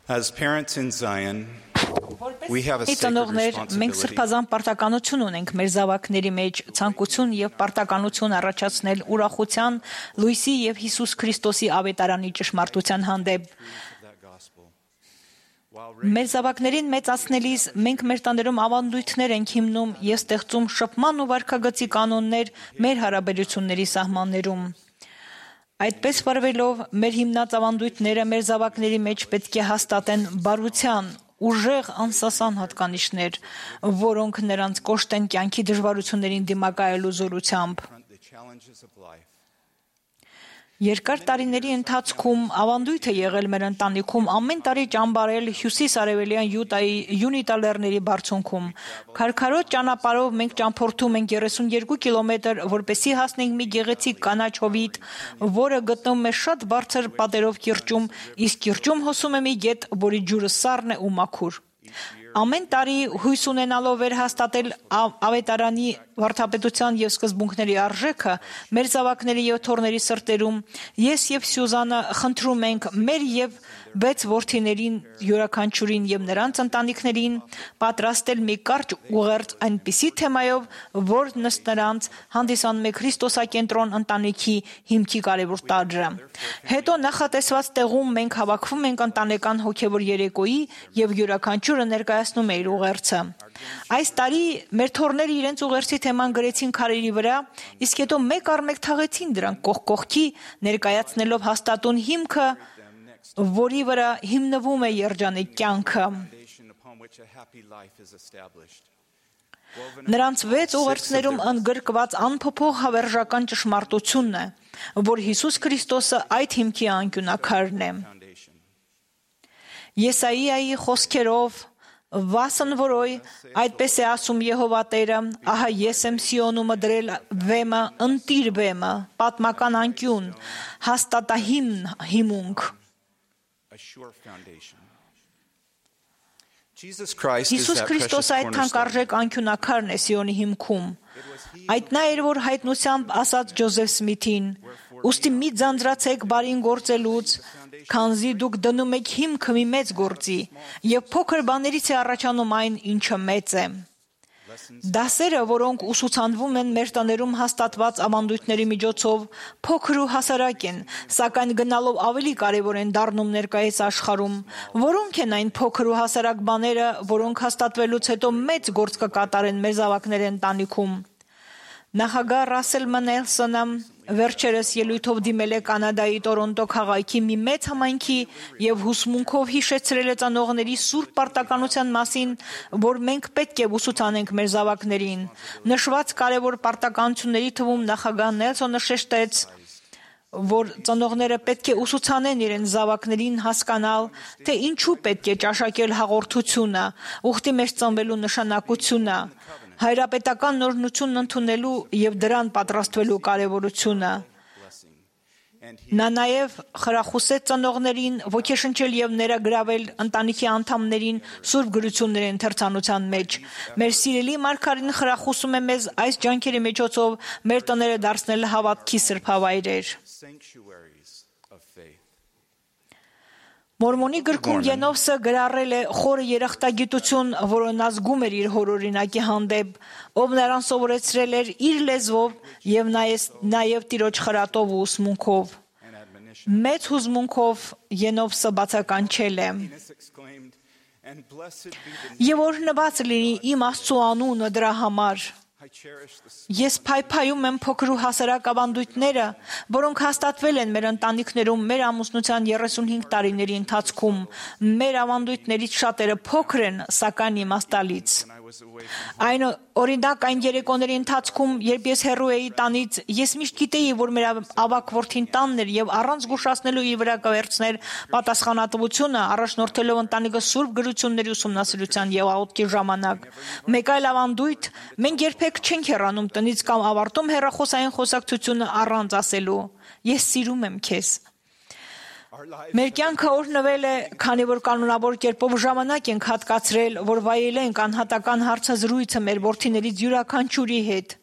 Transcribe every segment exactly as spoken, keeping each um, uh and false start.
As parents in Zion, we have a Որպես sacred ծնողներ, մենք responsibility սրբազան պարտականություն ունենք մեր զավակների մեջ ցանկություն եւ պարտականություն առաջացնել ուրախության, լույսի եւ Հիսուս Քրիստոսի ավետարանի ճշմարտության հանդեպ։ that gospel. While Մեր զավակներին մեծացնելիս մենք մեր տաներում ավանդույթներ ենք հիմնում եւ ստեղծում շփման ու վարքագծի կանոններ մեր հարաբերությունների սահմաններում։ Այդպես վարվելով մեր հիմնած ավանդույթները մեր զավակների մեջ պետք է հաստատեն բարության, ուժեղ անսասան հատկանիշներ, որոնք նրանց կոշտեն կյանքի դժվարություններին դիմակայելու զորությամբ։ confront the challenges of life, Երկար տարիների ընթացքում ավանդույթ է եղել մեր ընտանիքում ամեն տարի ճամբարել հյուսիս-արևելյան Յուտայի Յունիտա լեռների բարձունքում։ Քարքարոտ ճանապարհով մենք ճամփորդում ենք երեսունյոթ կիլոմետր, որպեսզի հասնենք մի գեղեցիկ կանաչ հովիտ, որը գտնվում է շատ բարձր պատերով կիրճում, իսկ կիրճում հոսում է մի գետ, որի ջուրը սառն է ու մաքուր։ Ամեն տարի հույս ունենալով վերհաստատել ավետարանի վարդապետության եւ սկզբունքների արժեքը մեր զավակների եւ թոռների սրտերում ես եւ Սյուզանը խնդրում ենք մեր եւ վեց որդիներին յուրաքանչյուրին եւ նրանց ընտանիքներին պատրաստել մի կարճ ուղերձ այնպիսի թեմայով, որ նրանց հանդիսանում է Քրիստոսակենտրոն ընտանիքի հիմքի կարևոր տարրը։ Հետո նախատեսված տեղում մենք հավաքվում ենք ընտանեկան հոգեվոր երեկոյի եւ յուրաքանչյուրը ներկայացնում է իր ուղերձը։ Այս տարի մեր թոռները իրենց ուղերձի թեման գրեցին քարերի վրա, իսկ հետո մեկ առ մեկ թաղեցին դրանք կողք կողքի, ներկայացնելով հաստատուն հիմքը, որի վրա հիմնվում է երջանիկ կյանքը։ foundation upon which a happy life is established. Նրանց վեց ուղերձներում ընդգրկված անփոփոխ հավերժական ճշմարտությունն է, որ Հիսուս Քրիստոսը այդ հիմքի անկյունակարն է։ Foundation. Եսայիայի խոսքերով Վասն որոյ, այդպես է ասում Եհովա Տերը, ահա ես եմ Սիոնում դրել վեմը, ընտիր վեմը, պատմական անկյուն, հաստատահիմն հիմունք։ A sure foundation. Jesus Christ is Հիսուս that precious Քրիստոսը այդ cornerstone. թանկարժեք անկյունակարն է Սիոնի հիմքում։ Այդ նա էր, որ հայտնությամբ ասաց Ջոզեֆ Սմիթին. «Ուստի մի ձանձրացեք բարին գործելուց, քանզի դուք դնում եք հիմքը մի մեծ գործի, եւ փոքր բաներից է առաջանում այն, ինչը մեծ է»։ Դասերը, որոնք ուսուցանվում են մեր տաներում հաստատված ավանդույթների միջոցով, փոքր ու հասարակ են, սակայն գնալով ավելի կարևոր են դառնում ներկայիս աշխարհում։ Որոնք են այն փոքր ու հասարակ բաները, որոնք հաստատվելուց հետո մեծ գործ կկատարեն մեր զավակների ընտանիքում։ Նախագահ Ռասել Նելսոնը վերջերս ելույթով դիմել է Կանադայի Տորոնտո քաղաքի մի մեծ համայնքի եւ հուսմունքով հիշեցրել է ծանողների սուրբ պարտականության մասին, որ մենք պետք է ուսուցանենք մեր զավակներին։ Նշված կարևոր պարտականությունների թվում նախագահ Նելսոնը շեշտեց, որ ծնողները պետք է ուսուցանեն իրենց զավակներին հասկանալ, թե ինչու պետք է ճաշակել հաղորդությունը, ուխտի մեջ ծնվելու նշանակությունը, հայրապետական նորնությունն ընդունելու եւ դրան պատրաստվելու կարեւորությունը։ Նա նաև խրախուսեց ծնողներին ոգեշնչել եւ ներագրավել ընտանիքի անդամներին սուրբ գրությունների ընթերցանության մեջ։ Մեր սիրելի մարգարին խրախուսում է մեզ այս ջանքերի միջոցով մեր տները դարձնել հավատքի սրբավայրեր։ Sanctuaries of faith. Մորմոնի գրքում Ենովսը գրառել է խորը երախտագիտություն, որը նա զգում էր իր հորօրինակի հանդեպ, ով նրան սովորեցրել էր իր լեզվով եւ նաեւ տիրոջ խրատով ու ուսմունքով։ And admonition. Մեծ հուզմունքով Ենովսը բացականչել է. Venus exclaimed, and blessed be the Եվ օրհնված լինի իմ Աստծո անունը դրա համար։ I cherish the Ես փայփայում եմ փոքր ու հասարակ ավանդույթները, որոնք հաստատվել են մեր ընտանիքներում մեր ամուսնության երեսունհինգ տարիների ընթացքում։ Մեր ավանդույթներից շատերը փոքր են, սակայն իմաստալից։ when I was away from Այն օրինակ այն երեկոների ընթացքում, երբ ես հեռու էի տանից, ես միշտ գիտեի, որ մեր ավակ որդին տանն էր եւ առանց զգուշացնելու իր վրա կվերցներ պատասխանատվությունը, առաջնորդելով ընտանիքը սուրբ գրությունների ուսումնասիրության եւ աղոթքի ժամանակ։ Մեկ այլ ավանդույթ, մենք երբեք չենք հեռանում տնից կամ ավարտում հեռախոսային խոսակցությունը առանց ասելու. Ես սիրում եմ քեզ։ our lives. Մեր կյանքը օրհնվել է, քանի որ կանոնավոր կերպով ժամանակ ենք հատկացրել, որ վայելենք անհատական հարցազրույցը մեր որդիներից յուրաքանչյուրի հետ։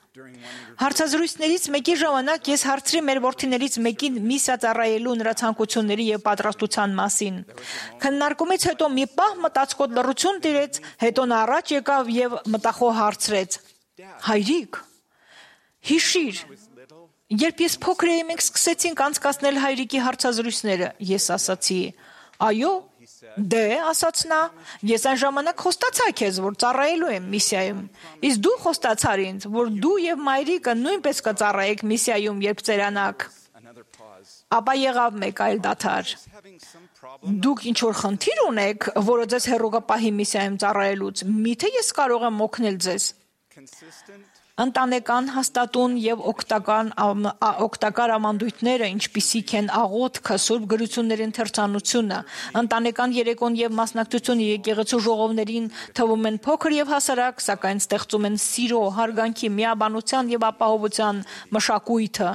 Հարցազրույցներից մեկի ժամանակ ես հարցրի մեր որդիներից մեկին միսիա ծառայելու նրա ցանկությունների եւ պատրաստության մասին։ Քննարկումից հետո մի պահ մտածկոտ լռություն տիրեց, հետո նա առաջ եկավ եւ մտախոհ հարցրեց. «Հայրիկ, հիշիր, երբ ես փոքր էի, մենք սկսեցինք անցկացնել հայրիկի հարցազրույցները»։ Ես ասացի. «Այո, դե», ասաց նա, «ես այն ժամանակ խոստացա քեզ, որ ծառայելու եմ միսիայում։ Իսկ դու խոստացար ինձ, որ դու եւ մայրիկը նույնպես կծառայեք միսիայում, երբ ծերանաք»։ Ապա եղավ մեկ այլ դադար։ «Դուք ինչ որ խնդիր ունեք, որը ձեզ հեռու կպահի միսիայում ծառայելուց, միթե ես կարող եմ օգնել ձեզ»։ Ընտանեկան հաստատուն եւ օգտական օգտակար ավանդույթները, ինչպիսիք են աղոթքը, սուրբ գրությունների ընթերցանությունը, ընտանեկան երեկոն եւ մասնակցությունը եկեղեցու ժողովներին թվում են փոքր եւ հասարակ, սակայն ստեղծում են սիրո, հարգանքի, միաբանության եւ ապահովության մշակույթը։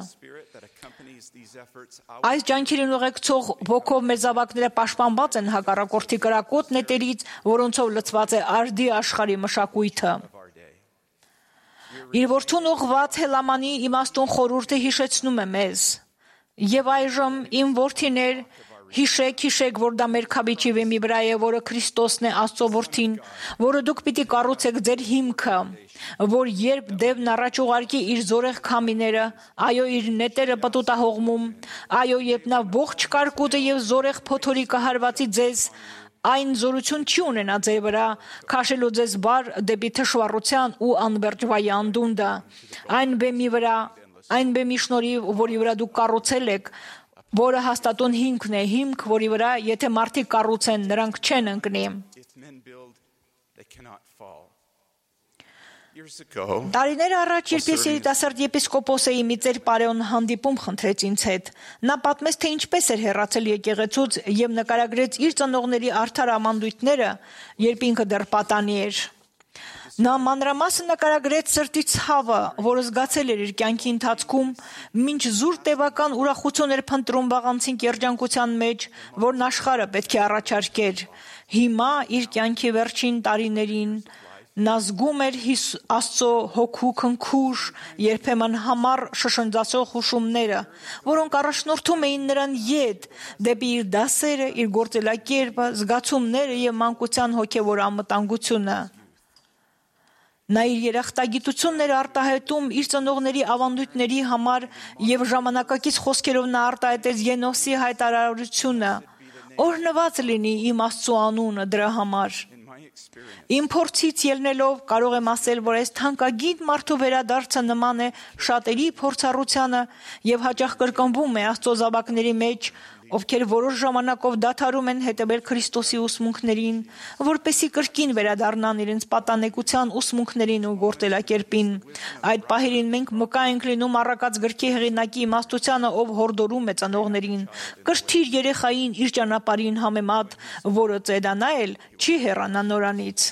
Այս ջանքերին ուղեկցող ոգով մեր զավակները պաշտպանված են հակառակորդի կրակոտ նետերից, որոնցով լցված է արդի աշխարհի մշակույթը։ Իր որդուն ուղղված Հելամանի իմաստուն խորհուրդը հիշեցնում է մեզ. «Եվ այժմ իմ որդիներ, հիշեք, հիշեք, որ դա մեր քաբիչի վեմի վրա է, որը Քրիստոսն է, Աստծո որդին, որը դուք պիտի կառուցեք ձեր հիմքը, որ երբ դևն առաջ ուղարկի իր զորեղ քամիները, այո, իր նետերը պտուտահողմում, այո, երբ նա ողջ կարկուտը եւ զորեղ փոթորիկը հարվածի ձեզ, այն զորություն չի ունենա ձեր վրա, քաշելու ձեզ բար դեպի թշվառության ու անվերջ վայի անդունդը, այն բեմի վրա, այն բեմի շնորհիվ, որի վրա դուք կառուցել եք, որը հաստատուն հիմքն է, հիմք, որի վրա, եթե մարդիկ կառուցեն, նրանք չեն ընկնի»։ Տարիներ առաջ, երբ ես երիտասարդ եպիսկոպոս էի, մի ծեր Պարեոն հանդիպում խնդրեց ինձ հետ։ Նա պատմեց, թե ինչպես էր հեռացել եկեղեցուց եւ նկարագրեց իր ծնողների արդար ավանդույթները, երբ ինքը դեռ պատանի էր։ Նա մանրամասն նկարագրեց սրտի ցավը, որը զգացել էր իր կյանքի ընթացքում, մինչ զուր տևական ուրախություն էր փնտրում վաղանցին երջանկության մեջ, որն աշխարհը պետք է առաջարկեր։ Հիմա իր կյանքի վերջին տարիներին նա զգում էր Աստծո հոգու քնքուշ, երբեմն համառ շշնջացող հուշումները, որոնք առաջնորդում էին նրան ետ, դեպի իր դասերը, իր գործելակերպը, զգացումները եւ մանկության հոգեվոր անվտանգությունը։ Նա իր երախտագիտությունն էր արտահայտում իր ծնողների ավանդույթների համար եւ ժամանակակից խոսքերով նա արտահայտեց Ենոսի հայտարարությունը. «Օրհնված լինի իմ Աստծո անունը դրա համար»։ Իմ փորձից ելնելով կարող եմ ասել, որ այս թանկագին մարդու վերադարձը նման է շատերի փորձառությանը եւ հաճախ կրկնվում է Աստծո զավակների մեջ, ովքեր որոշ ժամանակով դադարում են հետևել Քրիստոսի ուսմունքներին, որպեսզի կրկին վերադառնան իրենց պատանեկության ուսմունքներին ու գործելակերպին։ Այդ պահերին մենք մկա ենք լինում առակած գրքի հեղինակի իմաստությանը, ով հորդորում է ծնողներին. «Կրթիր երեխային իր ճանապարհին համեմատ, որը ծերանա էլ չի հեռանա նորանից»։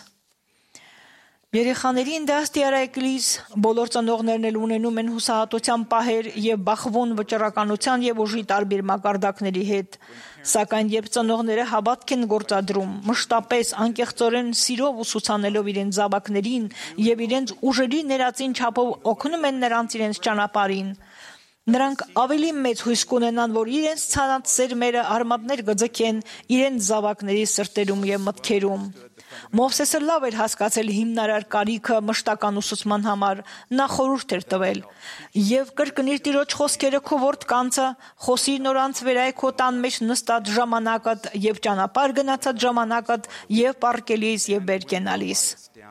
Երեխաներին դաստիարակելիս բոլոր ծնողներն էլ ունենում են հուսահատության պահեր եւ բախվում վճռականության եւ ուժի տարբեր մակարդակների հետ, սակայն երբ ծնողները հավատք են գործադրում, մշտապես անկեղծորեն սիրով ուսուցանելով իրենց զավակներին եւ իրենց ուժերի ներածին չափով օգնում են նրանց իրենց ճանապարհին, նրանք ավելի մեծ հույս կունենան, որ իրենց ցանած սերմերը արմատներ կձգեն իրենց զավակների սրտերում եւ մտքերում։ Մովսեսը լավ էր հասկացել հիմնարար կարիքը մշտական ուսուցման համար, նա խորհուրդ էր տվել. «Եվ կրկնիր Տիրոջ խոսքերը քո որդկանցը, խոսիր նորանց վերայ քո տան մեջ նստած ժամանակդ եւ ճանապարհ գնացած ժամանակդ եւ պառկելիս եւ վեր կենալիս»։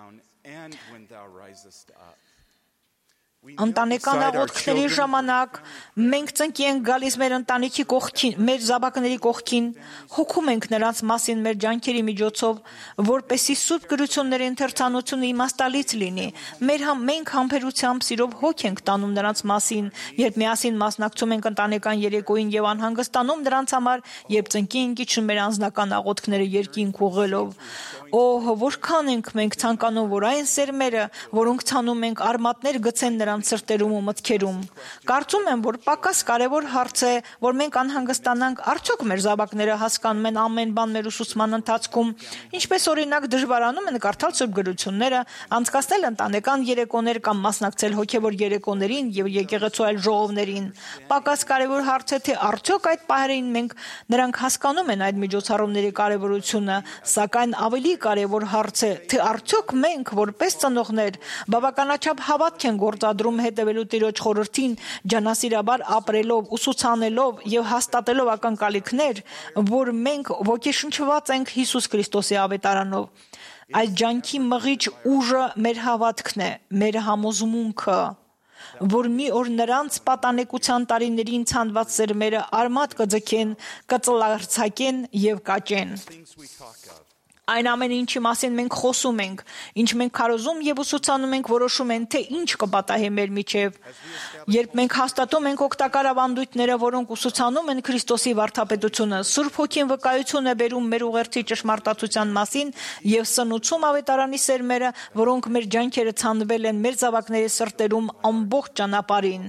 Ընտանեկան աղոթքների ժամանակ մենք ծնկի ենք գալիս մեր ընտանիքի կողքին, մեր զավակների կողքին, հոգում ենք նրանց մասին մեր ջանքերի միջոցով, որպեսզի սուրբ գրությունների ընթերցանությունը իմաստալից լինի։ Մեր համ մենք համբերությամբ սիրով հոգ ենք տանում նրանց մասին, երբ միասին մասնակցում ենք ընտանեկան երեկոյին եւ անհանգստանում նրանց համար, երբ ծնկի ենք իջնում մեր անձնական աղոթքները երկինք ուղղելով։ Օհ, որքան ենք մենք ցանկանում, որ այն սերմերը, որոնք ցանում ենք, արմատներ գցեն նրանց սրտերում ու մտքերում։ Կարծում եմ, որ պակաս կարևոր հարց է, որ մենք անհանգստանանք, արդյոք մեր զավակները հասկանում են ամեն բան մեր ուսուցման ընթացքում, ինչպես օրինակ դժվարանում են կարդալ Սուրբ գրությունները, անցկացնել ընտանեկան երեկոներ կամ մասնակցել հոգևոր երեկոներին եւ եկեղեցու այլ ժողովներին։ Պակաս կարևոր հարց է, թե արդյոք այդ պահերին մենք նրանք հասկանում են այդ միջոցառումների կարևորությունը, սակայն ավելի կարևոր հարց է, թե արդյոք մենք որպես ծնողներ բավականաչափ հավատք են գործադրում հետևելու Տիրոջ խորհրդին, ջանասիրաբար ապրելով, ուսուցանելով եւ հաստատելով ակնկալիքներ, որ մենք ոգեշնչված ենք Հիսուս Քրիստոսի ավետարանով։ Այդ ջանքի մղիչ ուժը մեր հավատքն է, մեր համոզմունքը, որ մի օր նրանց պատանեկության տարիներին ցանված սերմերը արմատ կձգեն, կծլարձակեն եւ կաճեն։ Այն ամեն ինչի մասին մենք խոսում ենք, ինչ մենք քարոզում եւ ուսուցանում ենք, որոշում են, թե ինչ կպատահի մեր միջև։ Երբ մենք հաստատում ենք օգտակար ավանդույթները, որոնք ուսուցանում են Քրիստոսի վարդապետությունը, Սուրբ Հոգին վկայություն է բերում մեր ուղերձի ճշմարտացության մասին եւ սնուցում ավետարանի սերմերը, որոնք մեր ջանքերը ցանվել են մեր զավակների սրտերում ամբողջ ճանապարհին։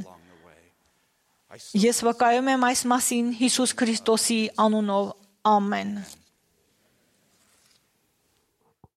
Ես վկայում եմ այս մասին Հիսուս Քրիստոսի անունով։ Ամեն։